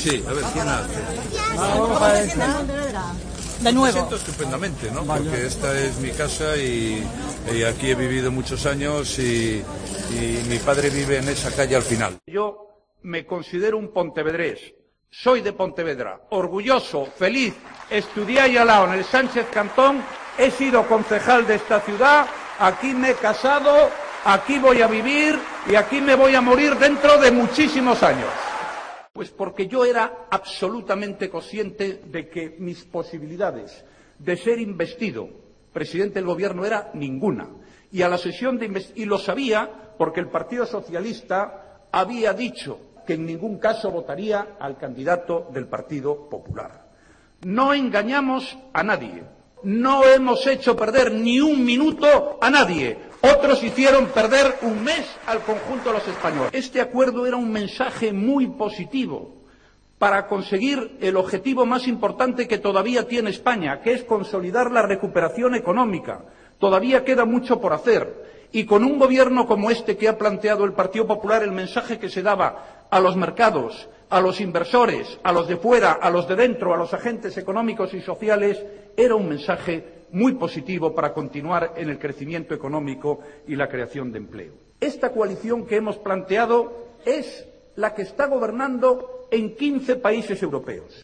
Sí, a ver, ¿quién hace? ¿Cómo se siente en Pontevedra? De nuevo. Me siento estupendamente, ¿no? Porque esta es mi casa y aquí he vivido muchos años y mi padre vive en esa calle al final. Yo me considero un pontevedrés, soy de Pontevedra, orgulloso, feliz, estudié ahí al lado en el Sánchez Cantón, he sido concejal de esta ciudad, aquí me he casado, aquí voy a vivir y aquí me voy a morir dentro de muchísimos años. Pues porque yo era absolutamente consciente de que mis posibilidades de ser investido presidente del gobierno era ninguna. Y a la sesión y lo sabía porque el Partido Socialista había dicho que en ningún caso votaría al candidato del Partido Popular. No engañamos a nadie. No hemos hecho perder ni un minuto a nadie. Otros hicieron perder un mes al conjunto de los españoles. Este acuerdo era un mensaje muy positivo para conseguir el objetivo más importante que todavía tiene España, que es consolidar la recuperación económica. Todavía queda mucho por hacer. Y con un gobierno como este que ha planteado el Partido Popular, el mensaje que se daba a los mercados, a los inversores, a los de fuera, a los de dentro, a los agentes económicos y sociales, era un mensaje muy positivo para continuar en el crecimiento económico y la creación de empleo. Esta coalición que hemos planteado es la que está gobernando en 15 países europeos.